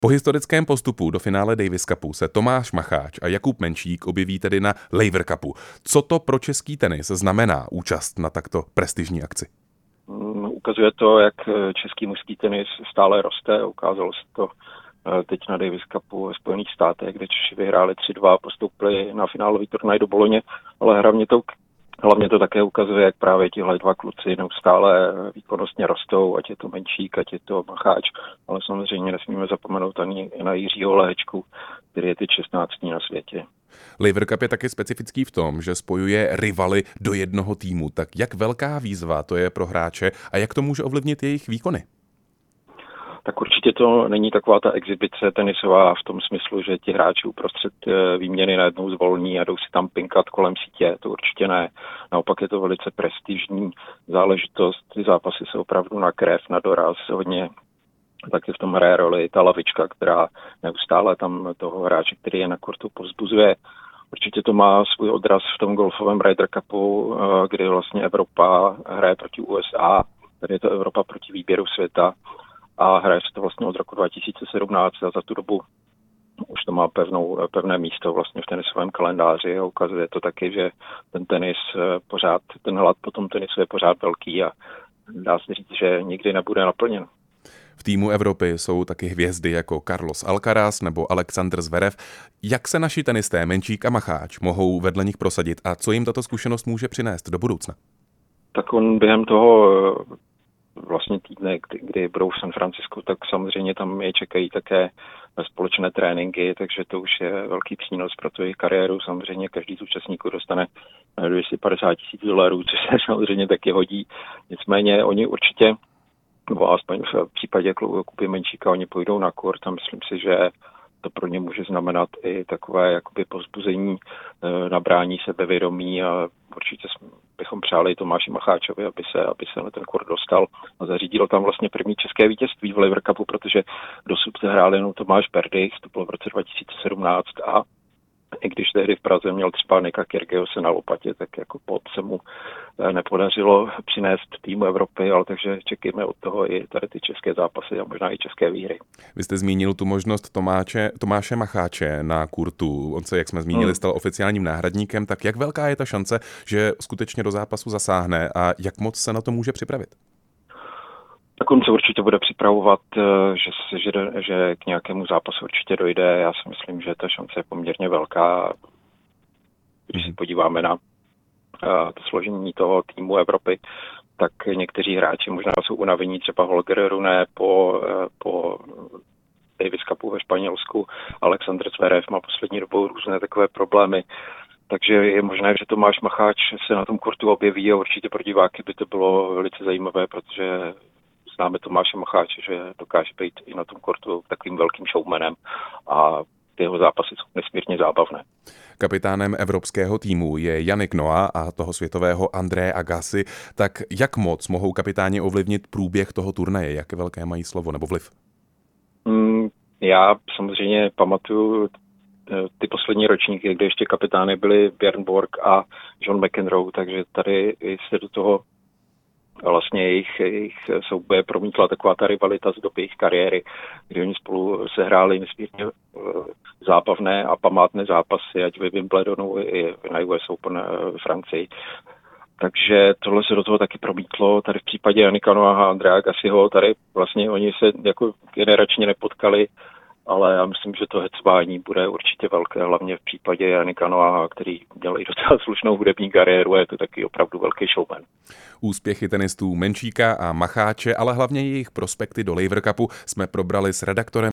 Po historickém postupu do finále Davis Cupu se Tomáš Macháč a Jakub Menšík objeví tedy na Laver Cupu. Co to pro český tenis znamená účast na takto prestižní akci? Ukazuje to, jak český mužský tenis stále roste. Ukázalo se to teď na Davis Cupu ve Spojených státech, kde Češi vyhráli 3-2, postoupili na finálový turnaj do Boloně, ale hlavně to také ukazuje, jak právě tihle dva kluci neustále výkonnostně rostou, ať je to Menšík, ať je to Macháč, ale samozřejmě nesmíme zapomenout ani na Jiřího Lehečku, který je teď 16. na světě. Laver Cup je taky specifický v tom, že spojuje rivaly do jednoho týmu. Tak jak velká výzva to je pro hráče a jak to může ovlivnit jejich výkony? Tak určitě to není taková ta exibice tenisová v tom smyslu, že ti hráči uprostřed výměny najednou zvolní a jdou si tam pinkat kolem sítě, to určitě ne. Naopak je to velice prestižní záležitost, ty zápasy jsou opravdu na krev, na doraz, hodně taky v tom hraje roli ta lavička, která neustále tam toho hráče, který je na kurtu, povzbuzuje. Určitě to má svůj odraz v tom golfovém Ryder Cupu, kdy vlastně Evropa hraje proti USA, tady je to Evropa proti výběru světa. A hraje se to vlastně od roku 2017 a za tu dobu už to má pevné místo vlastně v tenisovém kalendáři a ukazuje to taky, že ten tenis pořád, ten hlad po tom tenisu je pořád velký a dá se říct, že nikdy nebude naplněn. V týmu Evropy jsou taky hvězdy jako Carlos Alcaraz nebo Alexander Zverev. Jak se naši tenisté Menšík a Macháč mohou vedle nich prosadit a co jim tato zkušenost může přinést do budoucna? Tak on během toho vlastně týdne, kdy budou v San Francisku, tak samozřejmě tam je čekají také společné tréninky, takže to už je velký přínos pro tu jejich kariéru. Samozřejmě každý z účastníků dostane $250,000, což se samozřejmě taky hodí. Nicméně oni určitě, nebo aspoň v případě Kuby Menšíka, oni půjdou na kurt a myslím si, že to pro ně může znamenat i takové jakoby povzbuzení, nabrání sebevědomí a určitě bychom přáli Tomáši Macháčovi, aby se na ten kurt dostal a zařídil tam vlastně první české vítězství v Laver Cupu, protože dosud se hrál jenom Tomáš Berdych, to bylo v roce 2017 a i když tehdy v Praze měl třeba Nika Kyrgiose na lopatě, tak jako pod se mu nepodařilo přinést týmu Evropy, ale takže čekejme od toho i tady ty české zápasy a možná i české výhry. Vy jste zmínil tu možnost Tomáše Macháče na kurtu. On se, jak jsme zmínili, stal oficiálním náhradníkem, tak jak velká je ta šance, že skutečně do zápasu zasáhne a jak moc se na to může připravit? Tak on se určitě bude připravovat, že k nějakému zápasu určitě dojde. Já si myslím, že ta šance je poměrně velká. Když se podíváme na to složení toho týmu Evropy, tak někteří hráči možná jsou unavení, třeba Holger Rune po Davis Cupu ve Španělsku. Alexander Zverev má poslední dobou různé takové problémy. Takže je možné, že Tomáš Macháč se na tom kurtu objeví a určitě pro diváky by to bylo velice zajímavé, protože známe Tomáše Macháče, že dokáže být i na tom kurtu takovým velkým showmanem a ty jeho zápasy jsou nesmírně zábavné. Kapitánem evropského týmu je Yannick Noah a toho světového André Agassi. Tak jak moc mohou kapitáni ovlivnit průběh toho turnaje? Jak velké mají slovo nebo vliv? Já samozřejmě pamatuju ty poslední ročníky, kde ještě kapitány byli Björn Borg a John McEnroe, takže tady se do toho vlastně jejich souboje promítla taková ta rivalita z doby jejich kariéry, kdy oni spolu sehráli nesmírně zábavné a památné zápasy, ať ve Wimbledonu i na US Open v Francii. Takže tohle se do toho taky promítlo. Tady v případě Yannicka Noaha a Andrea Agassiho, tady vlastně oni se jako generačně nepotkali, ale já myslím, že to hecvání bude určitě velké, hlavně v případě Yannicka Noaha, který měl i docela slušnou hudební kariéru a je to taky opravdu velký showman. Úspěchy tenistů Menšíka a Macháče, ale hlavně jejich prospekty do Laver Cupu jsme probrali s redaktorem